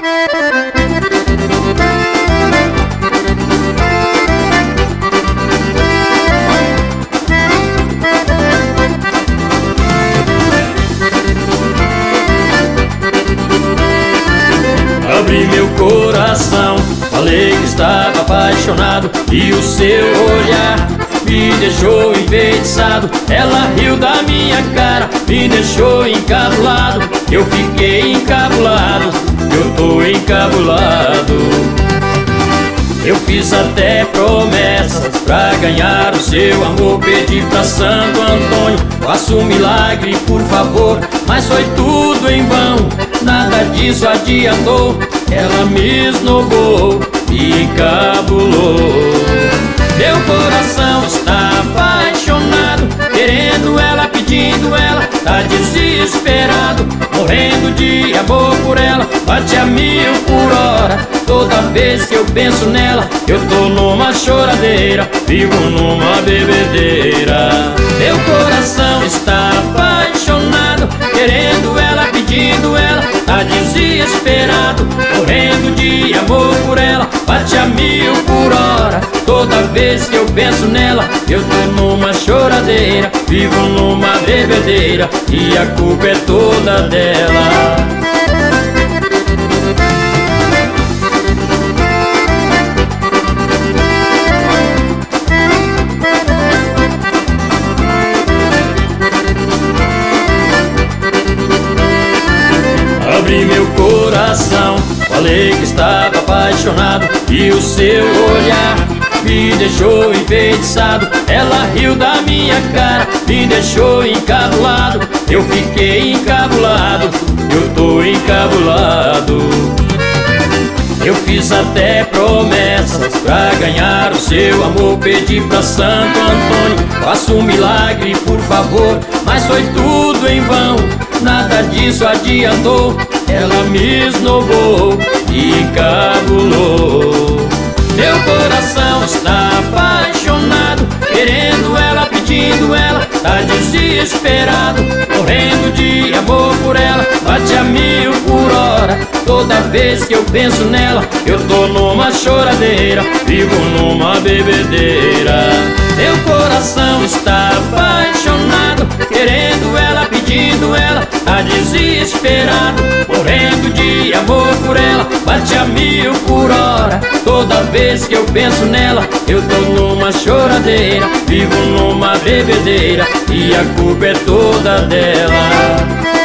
Abri meu coração, falei que estava apaixonado, e o seu olhar me deixou enfeitiçado. Ela riu da minha cara, me deixou encabulado. Eu fiquei encabulado, eu tô encabulado. Eu fiz até promessas pra ganhar o seu amor. Pedi pra Santo Antônio, faça um milagre por favor. Mas foi tudo em vão, nada disso adiantou. Ela me esnobou e encabulou. Meu coração está apaixonado, querendo ela, pedindo ela, tá desesperado, morrendo de amor por ela. Bate a 1000 por hora, toda vez que eu penso nela, eu tô numa choradeira, vivo numa bebedeira. Meu coração está apaixonado, querendo ela, pedindo ela, tá desesperado, morrendo de amor por ela. Bate a 1000 por hora, toda vez que eu penso nela, eu tô numa choradeira, vivo numa bebedeira, e a culpa é toda dela. Abri meu coração, falei que estava apaixonado, e o seu olhar me deixou enfeitiçado. Ela riu da minha cara, me deixou encabulado. Eu fiquei encabulado, eu tô encabulado. Eu fiz até promessas pra ganhar o seu amor. Pedi pra Santo Antônio, faça um milagre por favor. Mas foi tudo em vão, nada disso adiantou. Ela me esnobou e encabulou. Meu coração está apaixonado, querendo ela, pedindo ela, tá desesperado, morrendo de amor por ela. Bate a 1000 por hora, toda vez que eu penso nela, eu tô numa choradeira, vivo numa bebedeira. Meu coração está apaixonado, querendo ela, pedindo ela, tá desesperado, morrendo de amor por ela. Bate a 1000 por hora, toda vez que eu penso nela, eu tô numa choradeira, vivo numa bebedeira, e a culpa é toda dela.